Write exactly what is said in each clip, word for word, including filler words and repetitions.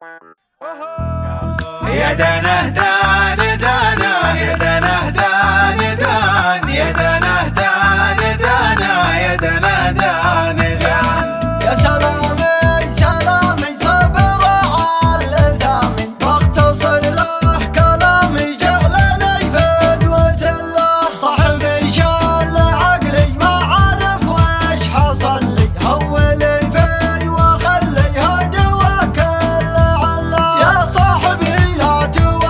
يا دنا دان دانا يا دنا دان دان يا دنا دان دانا يا دنا دان دان يا سلامي سلامي صبر على ذامي واختصر له كلامي جعلني فدوة الله صاحبي شال عقلي ما عرف وش حصل لي هولي في وخلي هدي وكل على يا صاحبي لا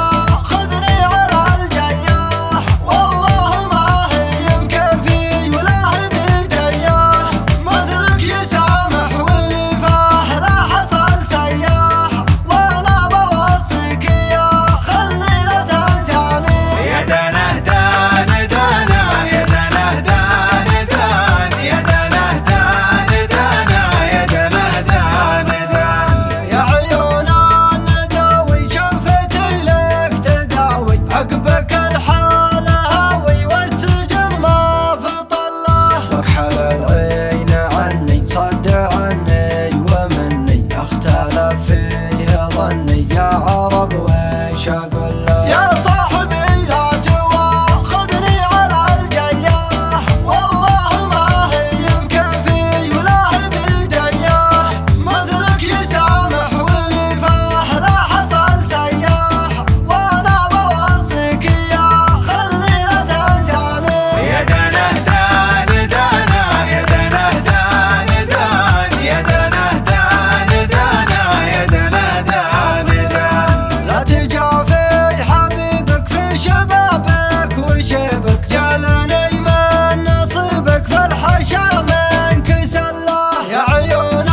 تواخذني على الجياح والله ما هي يمكن في ولا هي بيدياه مثلك يسامح واللي فاه لا حصل سياح وانا بوصيك يا خلي لا تنساني يا دنا دان دانا يا دنا دان دان يا دنا دان دانا يا دنا دان دان يا عيون النداوي شفتي لك تداوي عقبك الحال هاوي والسجن ما فطله وكحل العين عني صد عني ومني اختلف فيه ظني يا عرب ويش اقول له يا صاحبي لا تواخذني على الجياح والله ما هي يمكن في ولا هي بيدياه مثلك يسامح واللي فاه لا حصل سياح وانا بوصيك يا خلي لا تنساني يا دنا دان دانا يا دنا دان دان يا دنا دان دانا يا دنا دان دان لا تجافي حبيبك في شبابك وشيبك جعلني من نصيبك فالحشا منك سله يا عيون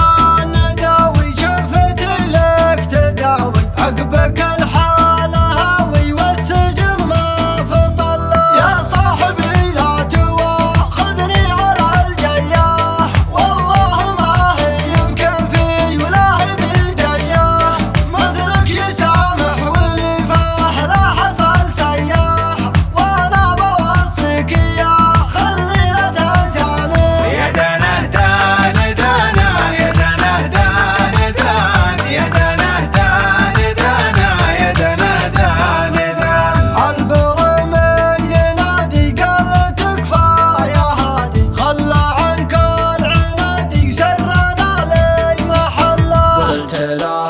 النداوي شفتي لك تداوي عقبك الحال هاوي والسجن ما فطله يا صاحبي لا تواخذني على الجياح والله ما هي يمكن في ولا هي بيدياه مثلك يسامح واللي فاه لا حصل سياح وانا بوصيك يا خلي لا تنساني يا دنا دان دانا يا دنا دان دان يا دنا دان دانا يا دنا دان دان البرمي ينادي قال تكفى يا هادي خلى عنك العنادي سرنا لي محله قلت لا